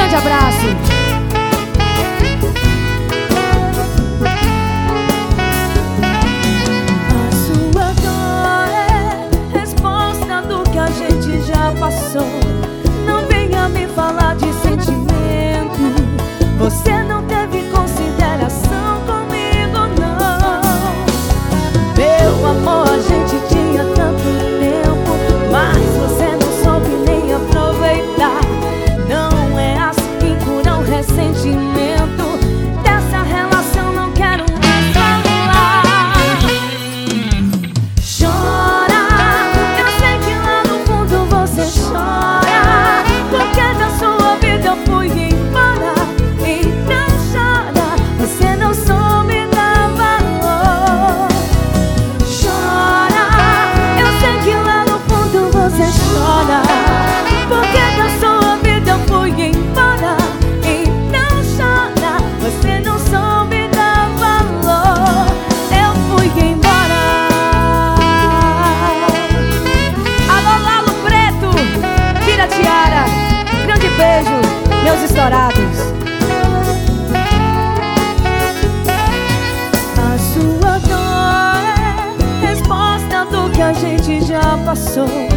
grande abraço. A sua dor é resposta do que a gente já passou. Não venha me falar de sentimento. Você não teve consideração comigo, não. Meu amor, a gente tinha tanto tempo, mas você não soube nem aproveitar. Não é assim que cura o ressentimento. Dessa relação não quero mais falar. Chora, eu sei que lá no fundo você chora, porque da sua vida eu fui embora. Então chora, você não soube dar valor. Chora, eu sei que lá no fundo você chora, porque da sua vida eu fui embora. Então chora, você não soube dar valor. Eu fui embora. Alô, Lalo Preto, Vira Tiara, grande beijo, meus estourados. A sua dor é resposta do que a gente já passou.